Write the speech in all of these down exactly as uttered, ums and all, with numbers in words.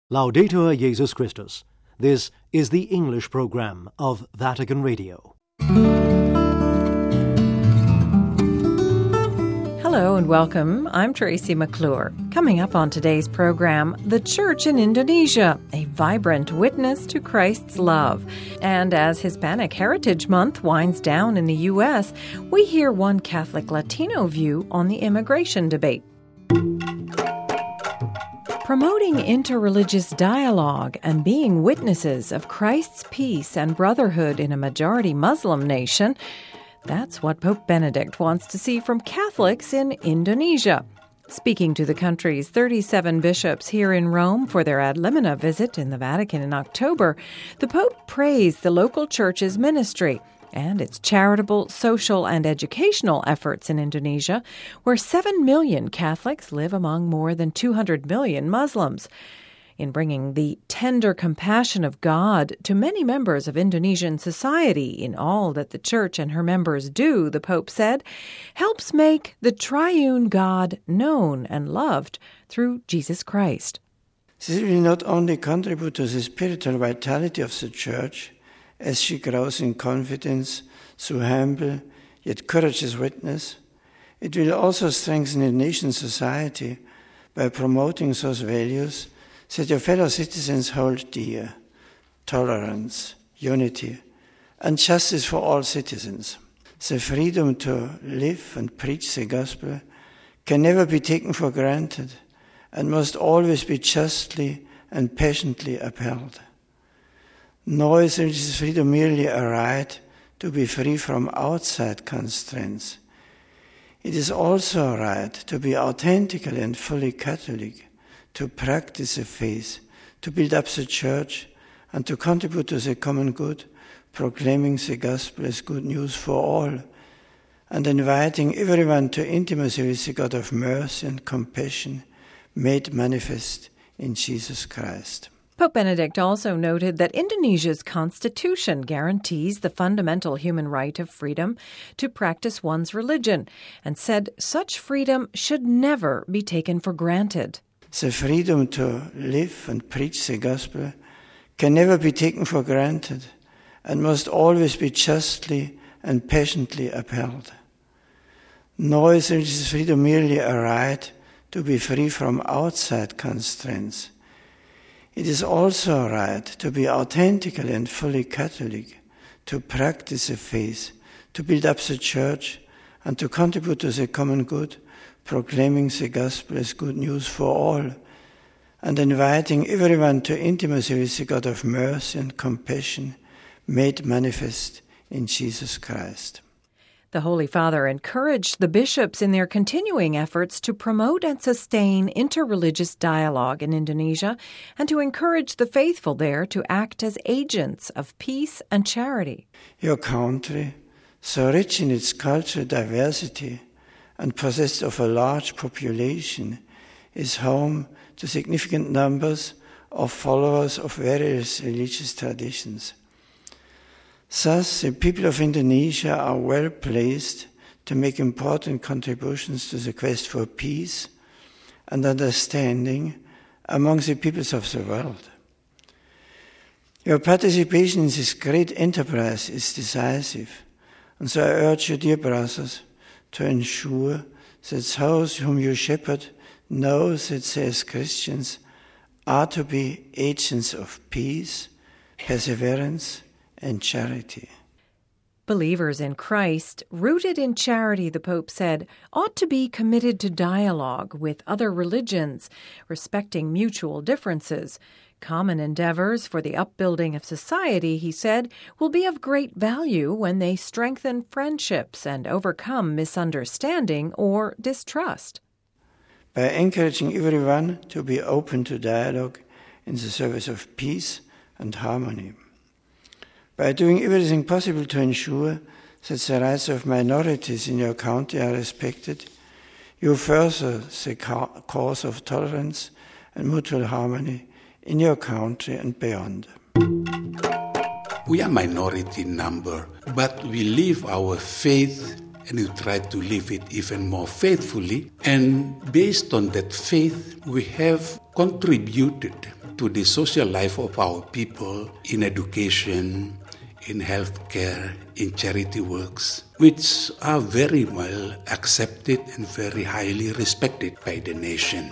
Laudetur Jesus Christus. This is the English program of Vatican Radio. Hello and welcome. I'm Tracy McClure. Coming up on today's program, the Church in Indonesia, a vibrant witness to Christ's love. And as Hispanic Heritage Month winds down in the U S, we hear one Catholic Latino view on the immigration debate. Promoting interreligious dialogue and being witnesses of Christ's peace and brotherhood in a majority Muslim nation, that's what Pope Benedict wants to see from Catholics in Indonesia. Speaking to the country's thirty-seven bishops here in Rome for their Ad Limina visit in the Vatican in October, the Pope praised the local church's ministry and its charitable, social, and educational efforts in Indonesia, where seven million Catholics live among more than two hundred million Muslims. In bringing the tender compassion of God to many members of Indonesian society in all that the Church and her members do, the Pope said, helps make the triune God known and loved through Jesus Christ. This will not only contribute to the spiritual vitality of the Church, as she grows in confidence through humble yet courageous witness, it will also strengthen the nation's society by promoting those values that your fellow citizens hold dear: tolerance, unity, and justice for all citizens. The freedom to live and preach the gospel can never be taken for granted and must always be justly and passionately upheld. Nor is religious freedom merely a right to be free from outside constraints. It is also a right to be authentically and fully Catholic, to practice the faith, to build up the Church, and to contribute to the common good, proclaiming the gospel as good news for all, and inviting everyone to intimacy with the God of mercy and compassion, made manifest in Jesus Christ. Pope Benedict also noted that Indonesia's constitution guarantees the fundamental human right of freedom to practice one's religion, and said such freedom should never be taken for granted. The freedom to live and preach the gospel can never be taken for granted and must always be justly and passionately upheld. Nor is religious freedom merely a right to be free from outside constraints. It is also a right to be authentically and fully Catholic, to practice the faith, to build up the Church, and to contribute to the common good, proclaiming the gospel as good news for all, and inviting everyone to intimacy with the God of mercy and compassion, made manifest in Jesus Christ. The Holy Father encouraged the bishops in their continuing efforts to promote and sustain interreligious dialogue in Indonesia and to encourage the faithful there to act as agents of peace and charity. Your country, so rich in its cultural diversity and possessed of a large population, is home to significant numbers of followers of various religious traditions. Thus, the people of Indonesia are well placed to make important contributions to the quest for peace and understanding among the peoples of the world. Your participation in this great enterprise is decisive, and so I urge you, dear brothers, to ensure that those whom you shepherd know that they as Christians are to be agents of peace, perseverance, and charity. Believers in Christ, rooted in charity, the Pope said, ought to be committed to dialogue with other religions, respecting mutual differences. Common endeavors for the upbuilding of society, he said, will be of great value when they strengthen friendships and overcome misunderstanding or distrust. By encouraging everyone to be open to dialogue in the service of peace and harmony. By doing everything possible to ensure that the rights of minorities in your country are respected, you further the cause of tolerance and mutual harmony in your country and beyond. We are minority in number, but we live our faith and we try to live it even more faithfully. And based on that faith, we have contributed to the social life of our people in education, in healthcare, in charity works, which are very well accepted and very highly respected by the nation.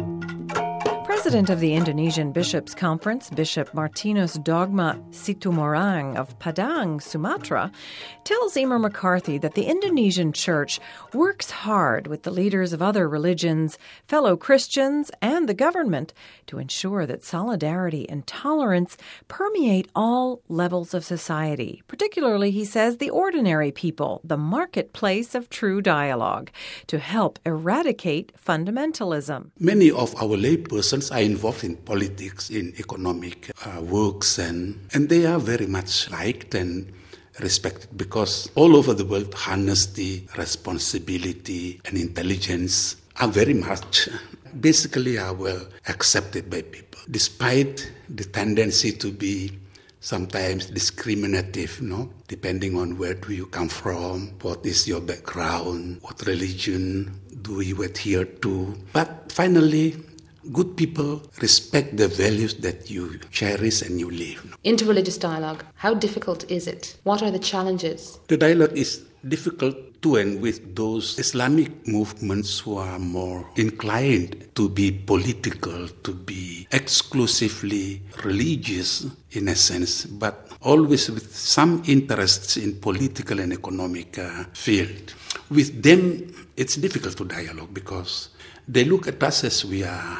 President of the Indonesian Bishops' Conference, Bishop Martinus Dogma Situmorang of Padang, Sumatra, tells Emer McCarthy that the Indonesian church works hard with the leaders of other religions, fellow Christians, and the government to ensure that solidarity and tolerance permeate all levels of society, particularly, he says, the ordinary people, the marketplace of true dialogue, to help eradicate fundamentalism. Many of our laypersons are involved in politics, in economic uh, works, and, and they are very much liked and respected because all over the world, honesty, responsibility, and intelligence are very much, basically are well accepted by people, despite the tendency to be sometimes discriminative, no? Depending on where do you come from, what is your background, what religion do you adhere to. But finally, good people respect the values that you cherish and you live. Interreligious dialogue, how difficult is it? What are the challenges? The dialogue is difficult to and with those Islamic movements who are more inclined to be political, to be exclusively religious in a sense, but always with some interests in political and economic uh, field. With them, it's difficult to dialogue because they look at us as we are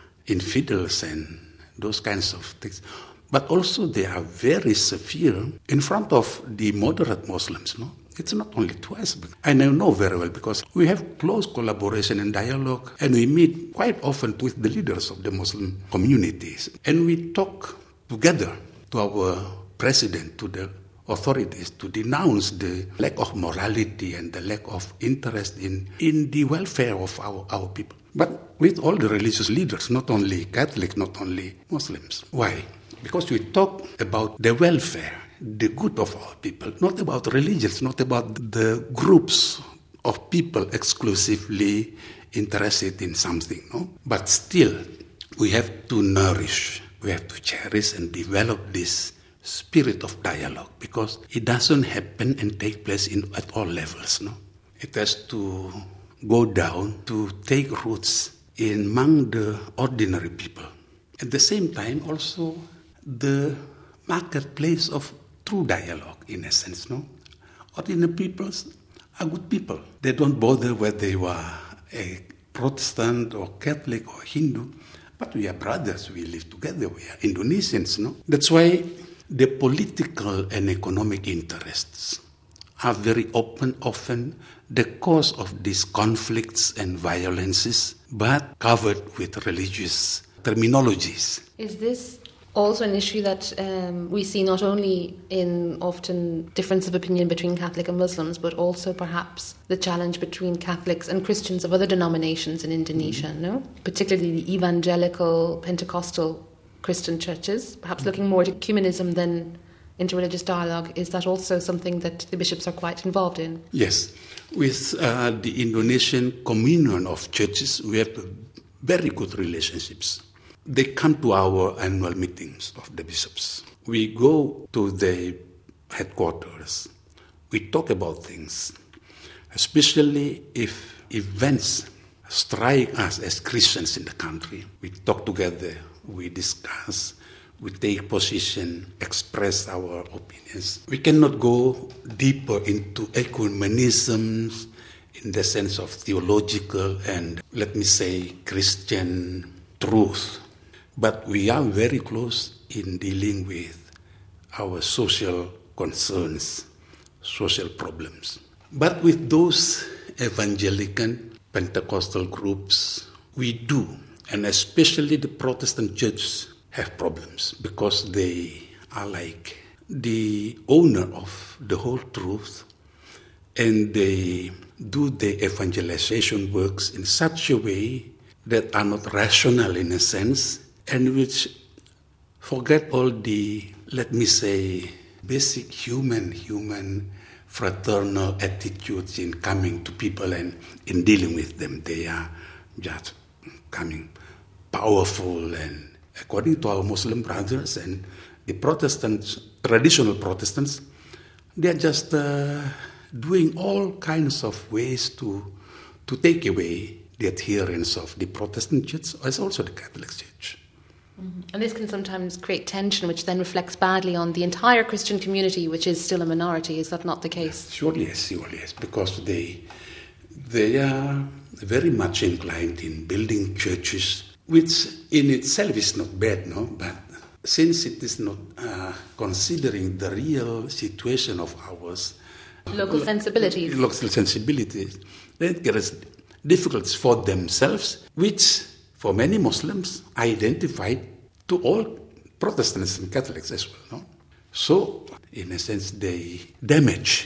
infidels and those kinds of things. But also they are very severe in front of the moderate Muslims, no? It's not only to us. And I know very well because we have close collaboration and dialogue, and we meet quite often with the leaders of the Muslim communities. And we talk together to our president, to the authorities, to denounce the lack of morality and the lack of interest in, in the welfare of our, our people. But with all the religious leaders, not only Catholics, not only Muslims. Why? Because we talk about the welfare, the good of our people, not about religions, not about the groups of people exclusively interested in something, no? But still, we have to nourish, we have to cherish and develop this spirit of dialogue because it doesn't happen and take place in, at all levels, no? It has to go down to take roots in among the ordinary people. At the same time, also the marketplace of true dialogue, in a sense, no? Ordinary people are good people. They don't bother whether they were a Protestant or Catholic or Hindu, but we are brothers, we live together, we are Indonesians, no? That's why the political and economic interests are very open, often the cause of these conflicts and violences, but covered with religious terminologies. Is this also an issue that um, we see not only in often difference of opinion between Catholic and Muslims, but also perhaps the challenge between Catholics and Christians of other denominations in Indonesia, mm-hmm. no? Particularly the evangelical, Pentecostal Christian churches, perhaps looking more to ecumenism than interreligious dialogue. Is that also something that the bishops are quite involved in? Yes. With uh, the Indonesian Communion of Churches, we have very good relationships. They come to our annual meetings of the bishops. We go to the headquarters. We talk about things, especially if events strike us as Christians in the country. We talk together, we discuss, we take position, express our opinions. We cannot go deeper into ecumenism in the sense of theological and, let me say, Christian truth. But we are very close in dealing with our social concerns, social problems. But with those evangelical Pentecostal groups, we do, and especially the Protestant church, have problems because they are like the owner of the whole truth, and they do the evangelization works in such a way that are not rational in a sense, and which forget all the, let me say, basic human, human fraternal attitudes in coming to people and in dealing with them. They are just coming powerful, and according to our Muslim brothers and the Protestants, traditional Protestants, they are just uh, doing all kinds of ways to to take away the adherence of the Protestant Church as also the Catholic Church. Mm-hmm. And this can sometimes create tension, which then reflects badly on the entire Christian community, which is still a minority. Is that not the case? Surely yes, surely yes, because they they are very much inclined in building churches, which in itself is not bad, no? But since it is not uh, considering the real situation of ours, local sensibilities, local sensibilities, then it gets difficulties for themselves, which for many Muslims identify to all Protestants and Catholics as well. No? So, in a sense, they damage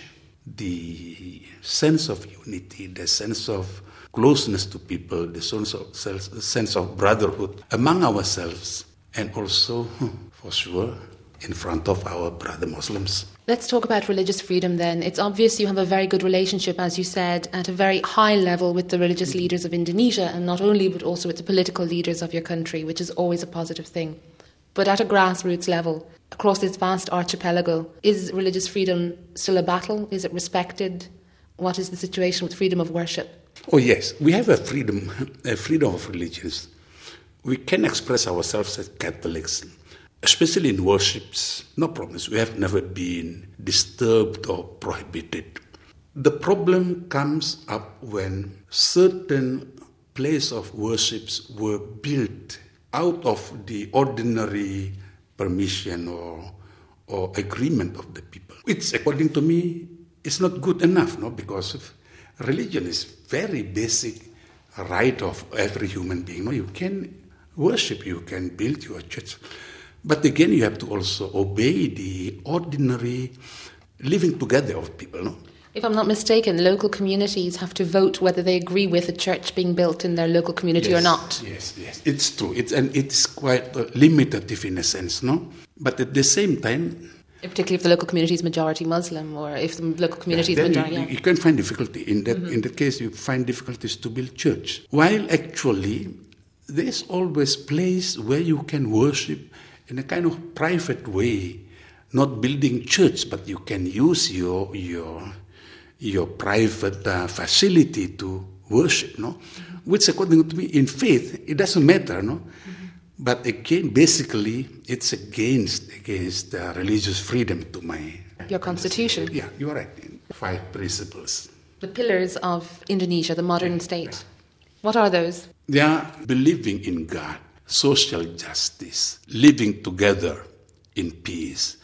the sense of unity, the sense of closeness to people, the sense of, sense of brotherhood among ourselves, and also, for sure, in front of our brother Muslims. Let's talk about religious freedom then. It's obvious you have a very good relationship, as you said, at a very high level with the religious leaders of Indonesia, and not only, but also with the political leaders of your country, which is always a positive thing. But at a grassroots level, across this vast archipelago, is religious freedom still a battle? Is it respected? What is the situation with freedom of worship? Oh yes, we have a freedom, a freedom of religions. We can express ourselves as Catholics, especially in worships, no problems. We have never been disturbed or prohibited. The problem comes up when certain places of worships were built out of the ordinary permission or or agreement of the people, which, according to me, is not good enough, no? Because religion is very basic right of every human being. No? You can worship, you can build your church. But again, you have to also obey the ordinary living together of people, no? If I'm not mistaken, local communities have to vote whether they agree with a church being built in their local community yes, or not. Yes, yes, it's true. It's and it's quite uh, limitative in a sense, no? But at the same time, particularly if the local community is majority Muslim, or if the local community yeah, is majority, you, yeah. you can find difficulty in that. Mm-hmm. In that case, you find difficulties to build church. While actually, there's always place where you can worship in a kind of private way, not building church, but you can use your your your private uh, facility to worship, no? Mm-hmm. Which, according to me, in faith, it doesn't matter, no? Mm-hmm. But again, basically, it's against against uh, religious freedom to my your constitution. Yeah, you're right. Five principles. The pillars of Indonesia, the modern yeah, state. Right. What are those? They are believing in God, social justice, living together in peace,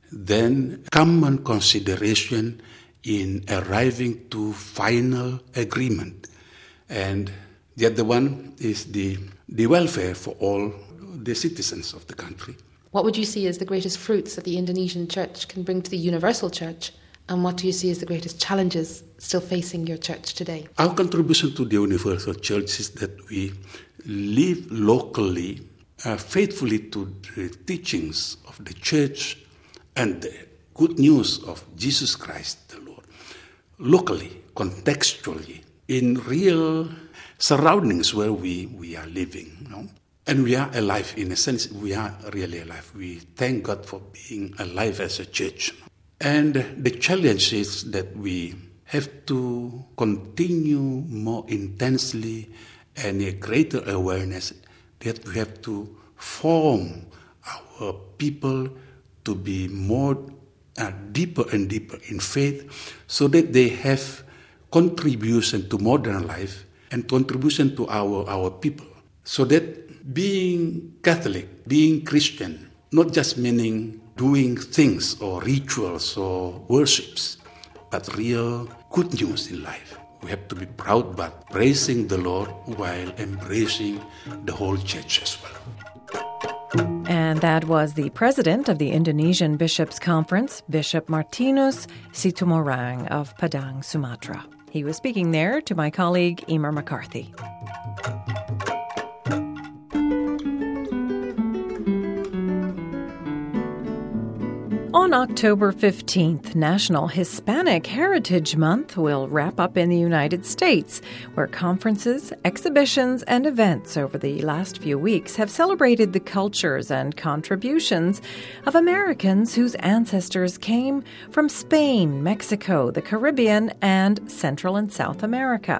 then common consideration in arriving to final agreement. And the other one is the, the welfare for all the citizens of the country. What would you see as the greatest fruits that the Indonesian church can bring to the universal church? And what do you see as the greatest challenges still facing your church today? Our contribution to the universal church is that we live locally, uh, faithfully to the teachings of the church and the good news of Jesus Christ the Lord, locally, contextually, in real surroundings where we, we are living. You know? And we are alive, in a sense, we are really alive. We thank God for being alive as a church. And the challenge is that we have to continue more intensely and a greater awareness that we have to form our people to be more uh, deeper and deeper in faith so that they have contribution to modern life and contribution to our, our people. So that being Catholic, being Christian, not just meaning doing things or rituals or worships, but real good news in life. We have to be proud about praising the Lord while embracing the whole church as well. And that was the president of the Indonesian Bishops' Conference, Bishop Martinus Situmorang of Padang, Sumatra. He was speaking there to my colleague Emer McCarthy. On October fifteenth, National Hispanic Heritage Month will wrap up in the United States, where conferences, exhibitions, and events over the last few weeks have celebrated the cultures and contributions of Americans whose ancestors came from Spain, Mexico, the Caribbean, and Central and South America.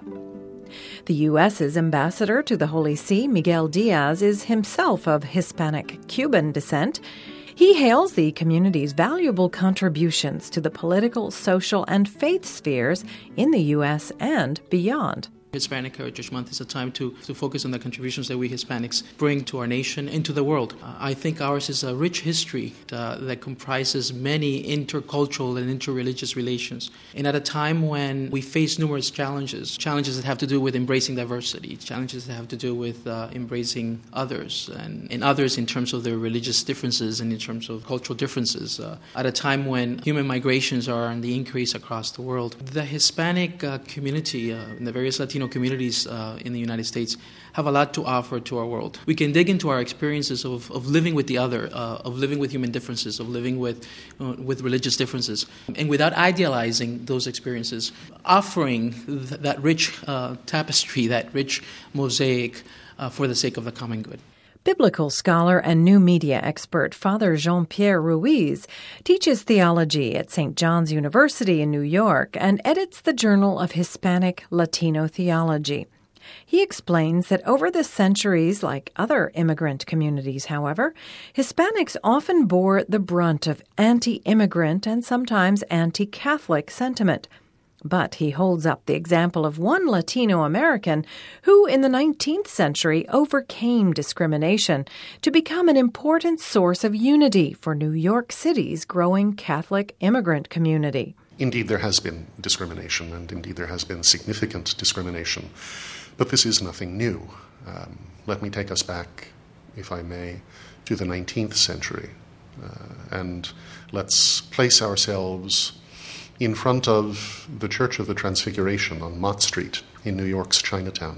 The U S's ambassador to the Holy See, Miguel Diaz, is himself of Hispanic Cuban descent. He hails the community's valuable contributions to the political, social, and faith spheres in the U S and beyond. Hispanic Heritage Month is a time to, to focus on the contributions that we Hispanics bring to our nation and to the world. Uh, I think ours is a rich history uh, that comprises many intercultural and interreligious relations. And at a time when we face numerous challenges, challenges that have to do with embracing diversity, challenges that have to do with uh, embracing others, and, and others in terms of their religious differences and in terms of cultural differences, uh, at a time when human migrations are on the increase across the world, the Hispanic uh, community uh, and the various Latino communities uh, in the United States have a lot to offer to our world. We can dig into our experiences of, of living with the other, uh, of living with human differences, of living with uh, with religious differences, and without idealizing those experiences, offering th- that rich uh, tapestry, that rich mosaic uh, for the sake of the common good. Biblical scholar and new media expert Father Jean-Pierre Ruiz teaches theology at Saint John's University in New York and edits the Journal of Hispanic Latino Theology. He explains that over the centuries, like other immigrant communities, however, Hispanics often bore the brunt of anti-immigrant and sometimes anti-Catholic sentiment. But he holds up the example of one Latino American who, in the nineteenth century, overcame discrimination to become an important source of unity for New York City's growing Catholic immigrant community. Indeed, there has been discrimination, and indeed there has been significant discrimination. But this is nothing new. Um, let me take us back, if I may, to the nineteenth century. Uh, and let's place ourselves in front of the Church of the Transfiguration on Mott Street in New York's Chinatown.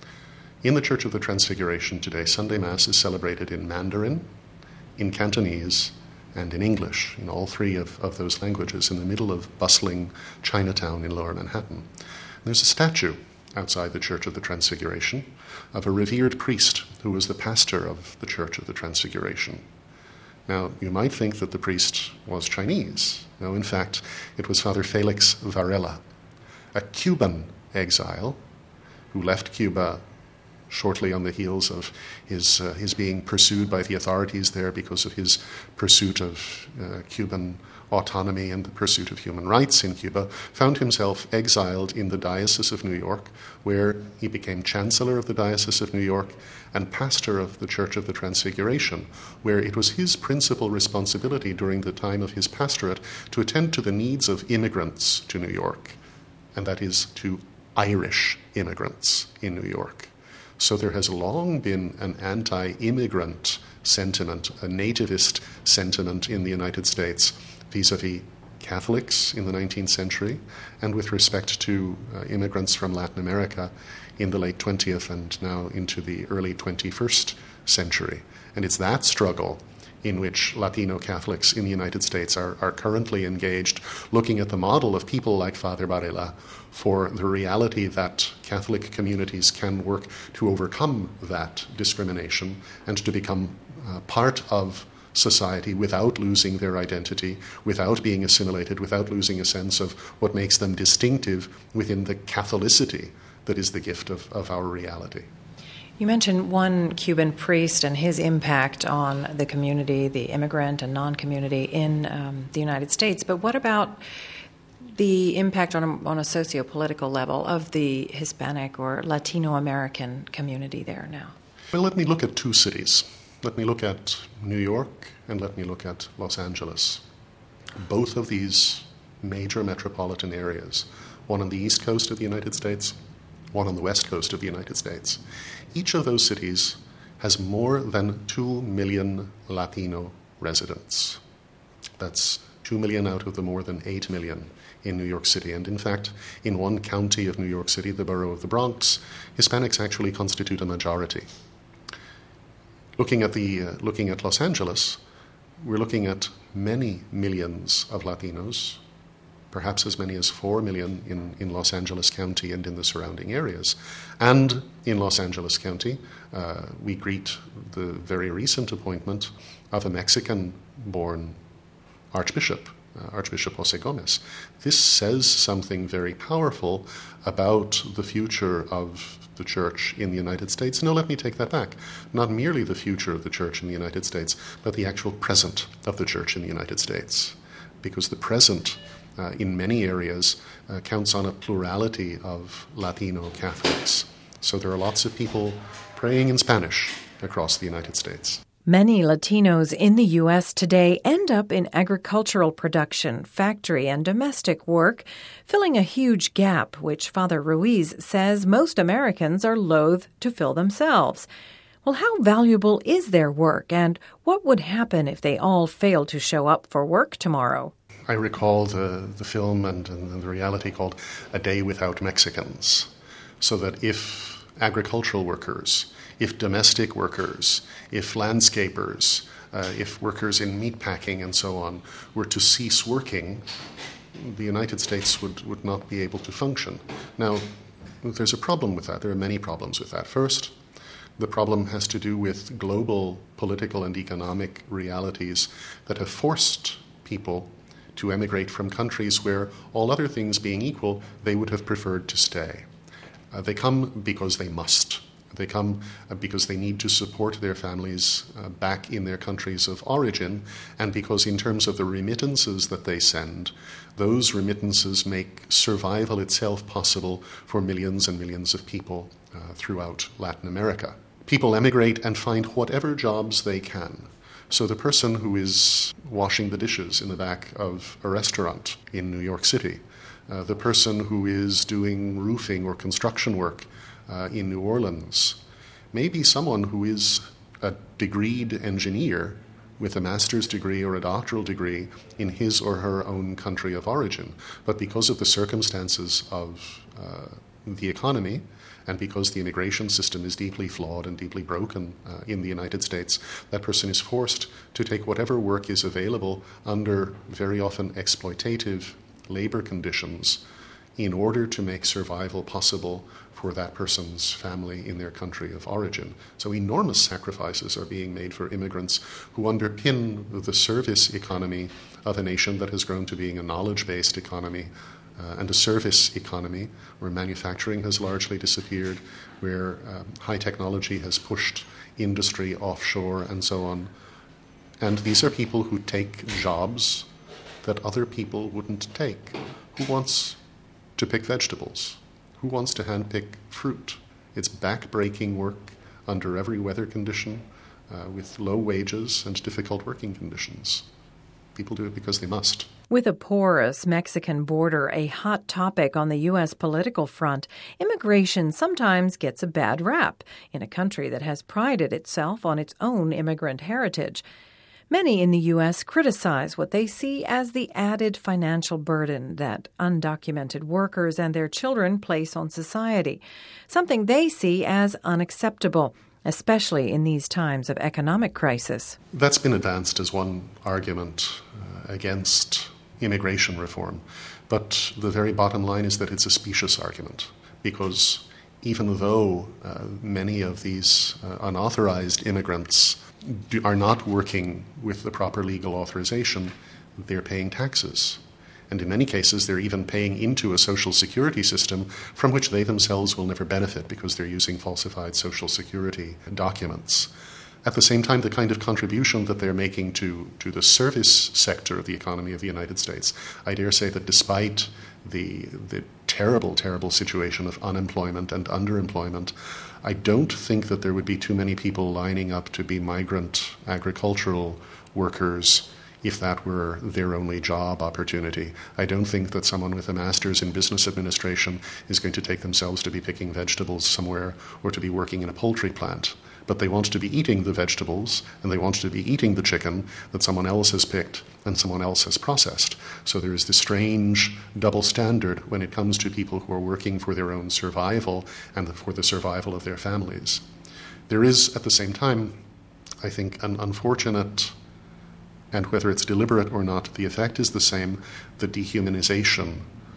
In the Church of the Transfiguration today, Sunday Mass is celebrated in Mandarin, in Cantonese, and in English, in all three of, of those languages, in the middle of bustling Chinatown in Lower Manhattan. There's a statue outside the Church of the Transfiguration of a revered priest who was the pastor of the Church of the Transfiguration. Now, you might think that the priest was Chinese. No, in fact, it was Father Felix Varela, a Cuban exile who left Cuba shortly on the heels of his uh, his being pursued by the authorities there because of his pursuit of uh, Cuban autonomy and the pursuit of human rights in Cuba, found himself exiled in the Diocese of New York, where he became Chancellor of the Diocese of New York and pastor of the Church of the Transfiguration, where it was his principal responsibility during the time of his pastorate to attend to the needs of immigrants to New York, and that is to Irish immigrants in New York. So there has long been an anti-immigrant sentiment, a nativist sentiment in the United States vis-a-vis Catholics in the nineteenth century, and with respect to uh, immigrants from Latin America in the late twentieth and now into the early twenty-first century. And it's that struggle in which Latino Catholics in the United States are, are currently engaged, looking at the model of people like Father Varela for the reality that Catholic communities can work to overcome that discrimination and to become uh, part of society without losing their identity, without being assimilated, without losing a sense of what makes them distinctive within the Catholicity that is the gift of, of our reality. You mentioned one Cuban priest and his impact on the community, the immigrant and non-community in um, the United States, but what about the impact on a, on a socio-political level of the Hispanic or Latino American community there now? Well, let me look at two cities. Let me look at New York and let me look at Los Angeles. Both of these major metropolitan areas, one on the east coast of the United States, one on the west coast of the United States. Each of those cities has more than two million Latino residents. That's two million out of the more than eight million in New York City. And in fact, in one county of New York City, the borough of the Bronx, Hispanics actually constitute a majority. Looking at the uh, looking at Los Angeles, we're looking at many millions of Latinos, perhaps as many as four million in, in Los Angeles County and in the surrounding areas. And in Los Angeles County, uh, we greet the very recent appointment of a Mexican-born archbishop, uh, Archbishop Jose Gomez. This says something very powerful about the future of the church in the United States. No, let me take that back. Not merely the future of the church in the United States, but the actual present of the church in the United States. Because the present, uh, in many areas, uh, counts on a plurality of Latino Catholics. So there are lots of people praying in Spanish across the United States. Many Latinos in the U S today end up in agricultural production, factory, and domestic work, filling a huge gap which Father Ruiz says most Americans are loath to fill themselves. Well, how valuable is their work, and what would happen if they all failed to show up for work tomorrow? I recall the, the film and, and the reality called A Day Without Mexicans, so that if agricultural workers, if domestic workers, if landscapers, uh, if workers in meatpacking and so on were to cease working, the United States would, would not be able to function. Now, there's a problem with that. There are many problems with that. First, the problem has to do with global political and economic realities that have forced people to emigrate from countries where, all other things being equal, they would have preferred to stay. Uh, they come because they must. They come because they need to support their families uh, back in their countries of origin, and because in terms of the remittances that they send, those remittances make survival itself possible for millions and millions of people uh, throughout Latin America. People emigrate and find whatever jobs they can. So the person who is washing the dishes in the back of a restaurant in New York City, uh, the person who is doing roofing or construction work Uh, in New Orleans, maybe someone who is a degreed engineer with a master's degree or a doctoral degree in his or her own country of origin. But because of the circumstances of uh, the economy, and because the immigration system is deeply flawed and deeply broken uh, in the United States, that person is forced to take whatever work is available under very often exploitative labor conditions in order to make survival possible for that person's family in their country of origin. So enormous sacrifices are being made for immigrants who underpin the service economy of a nation that has grown to being a knowledge-based economy uh, and a service economy where manufacturing has largely disappeared, where um, high technology has pushed industry offshore and so on. And these are people who take jobs that other people wouldn't take. Who wants to pick vegetables? Who wants to handpick fruit? It's back-breaking work under every weather condition uh, with low wages and difficult working conditions. People do it because they must. With a porous Mexican border a hot topic on the U S political front, immigration sometimes gets a bad rap in a country that has prided itself on its own immigrant heritage. Many in the U S criticize what they see as the added financial burden that undocumented workers and their children place on society, something they see as unacceptable, especially in these times of economic crisis. That's been advanced as one argument uh, against immigration reform. But the very bottom line is that it's a specious argument, because even though uh, many of these uh, unauthorized immigrants do, are not working with the proper legal authorization, they're paying taxes. And in many cases, they're even paying into a social security system from which they themselves will never benefit because they're using falsified social security documents. At the same time, the kind of contribution that they're making to, to the service sector of the economy of the United States, I dare say that despite the, the terrible, terrible situation of unemployment and underemployment, I don't think that there would be too many people lining up to be migrant agricultural workers if that were their only job opportunity. I don't think that someone with a master's in business administration is going to take themselves to be picking vegetables somewhere or to be working in a poultry plant. But they want to be eating the vegetables and they want to be eating the chicken that someone else has picked and someone else has processed. So there is this strange double standard when it comes to people who are working for their own survival and for the survival of their families. There is, at the same time, I think, an unfortunate And whether it's deliberate or not, the effect is the same, the dehumanization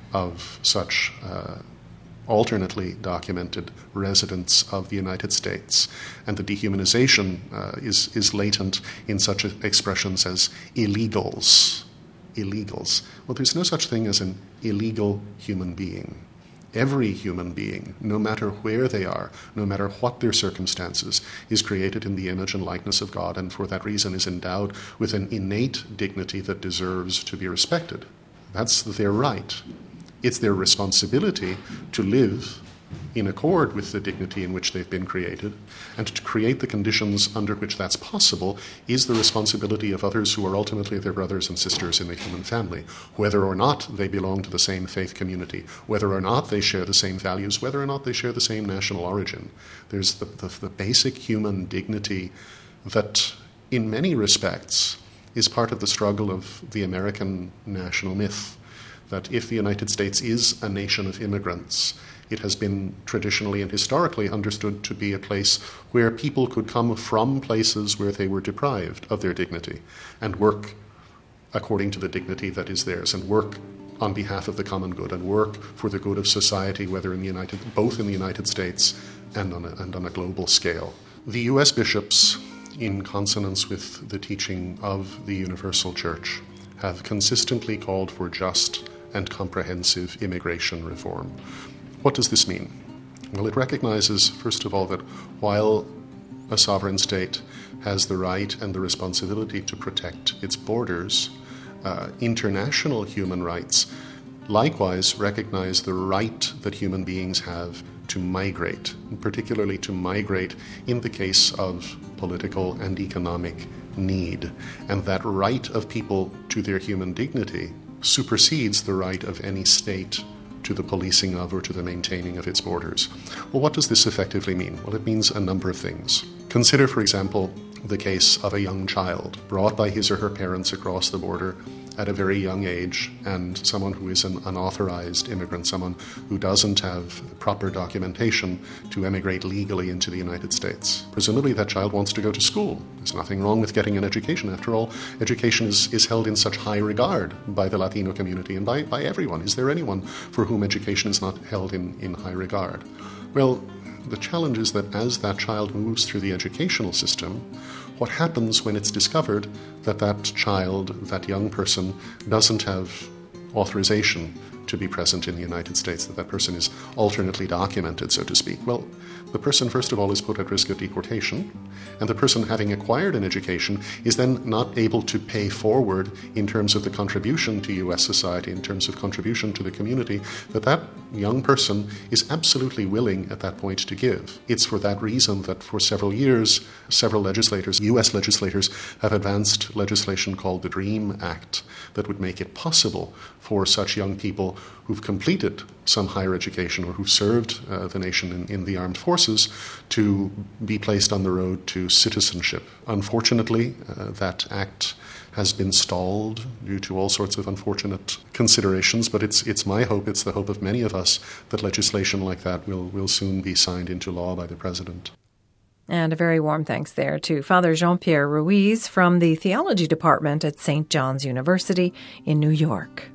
of such uh, alternately documented residents of the United States. And the dehumanization uh, is, is latent in such expressions as illegals. Illegals. Well, there's no such thing as an illegal human being. Every human being, no matter where they are, no matter what their circumstances, is created in the image and likeness of God, and for that reason is endowed with an innate dignity that deserves to be respected. That's their right. It's their responsibility to live in accord with the dignity in which they've been created, and to create the conditions under which that's possible is the responsibility of others who are ultimately their brothers and sisters in the human family, whether or not they belong to the same faith community, whether or not they share the same values, whether or not they share the same national origin. There's the, the, the basic human dignity that, in many respects, is part of the struggle of the American national myth, that if the United States is a nation of immigrants, it has been traditionally and historically understood to be a place where people could come from places where they were deprived of their dignity and work according to the dignity that is theirs, and work on behalf of the common good, and work for the good of society, whether in the United, both in the United States and on a, and on a global scale. The U S bishops, in consonance with the teaching of the Universal Church, have consistently called for just and comprehensive immigration reform. What does this mean? Well, it recognizes, first of all, that while a sovereign state has the right and the responsibility to protect its borders, uh, international human rights likewise recognize the right that human beings have to migrate, particularly to migrate in the case of political and economic need. And that right of people to their human dignity supersedes the right of any state to the policing of or to the maintaining of its borders. Well, what does this effectively mean? Well, it means a number of things. Consider, for example, the case of a young child brought by his or her parents across the border at a very young age, and someone who is an unauthorized immigrant, someone who doesn't have proper documentation to emigrate legally into the United States. Presumably that child wants to go to school. There's nothing wrong with getting an education. After all, education is, is held in such high regard by the Latino community and by, by everyone. Is there anyone for whom education is not held in, in high regard? Well, the challenge is that as that child moves through the educational system, what happens when it's discovered that that child, that young person, doesn't have authorization to be present in the United States, that that person is alternately documented, so to speak? Well, the person, first of all, is put at risk of deportation, and the person, having acquired an education, is then not able to pay forward in terms of the contribution to U S society, in terms of contribution to the community, that that young person is absolutely willing at that point to give. It's for that reason that for several years, several legislators, U S legislators, have advanced legislation called the DREAM Act that would make it possible for such young people who've completed some higher education or who've served uh, the nation in, in the armed forces to be placed on the road to citizenship. Unfortunately, uh, that act has been stalled due to all sorts of unfortunate considerations, but it's it's my hope, it's the hope of many of us, that legislation like that will, will soon be signed into law by the President. And a very warm thanks there to Father Jean-Pierre Ruiz from the Theology Department at Saint John's University in New York.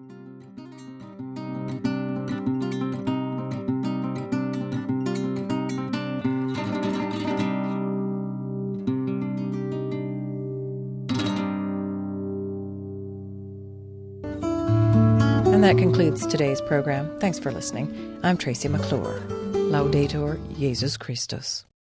And that concludes today's program. Thanks for listening. I'm Tracy McClure. Laudetur Jesus Christus.